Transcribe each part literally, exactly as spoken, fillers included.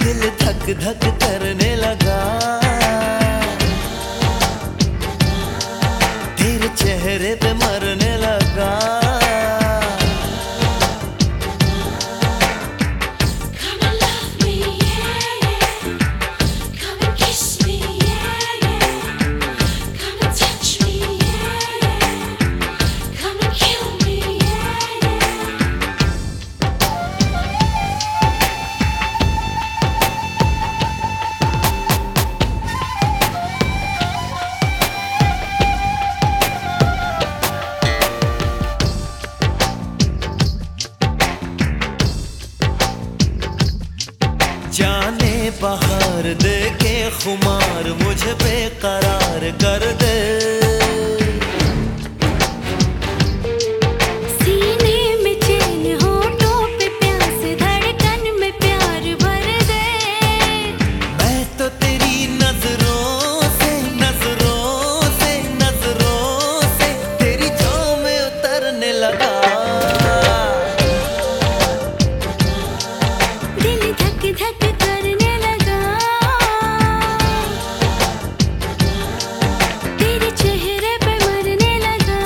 दिल धक धक करने लगा, तेरे चेहरे पे मरने लगा। जाने बाहर दे के खुमार मुझे बेकरार कर दे, सीने में चैन होठों पे प्यास धड़कन में प्यार भर दे। मैं तो तेरी नजरों से नजरों से नजरों से तेरी जान में उतरने लगा। दिल धक धक करने लगा, तेरे चेहरे पे मरने लगा।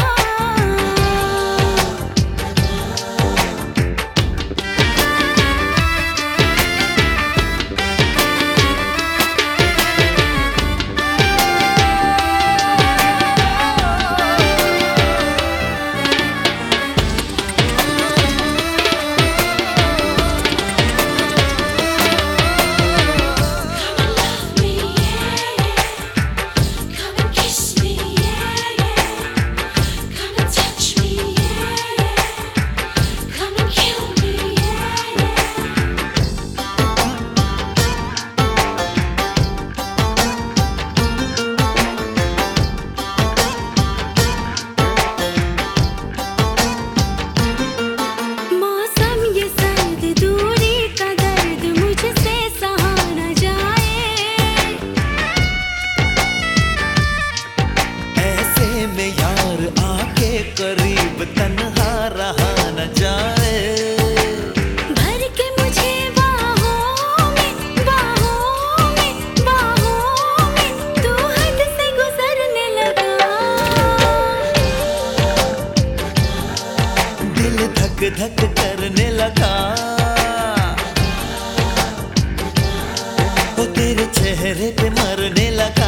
करीब तन्हा रहा न जाए, भर के मुझे बाहों में बाहों में बाहों में तू हद से गुजरने लगा। दिल धक धक करने लगा, वो तेरे चेहरे पे मरने लगा।